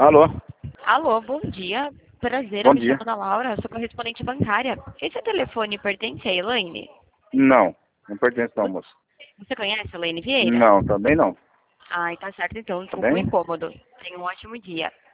Alô? Alô, bom dia. Prazer, Bom eu me dia. chamo Ana Laura, sou correspondente bancária. Esse telefone pertence a Elaine? Não, não pertence não, moço. Você conhece a Elaine Vieira? Não, também não. Ai, tá certo então, Tá desculpa o bem? incômodo. Tenha um ótimo dia.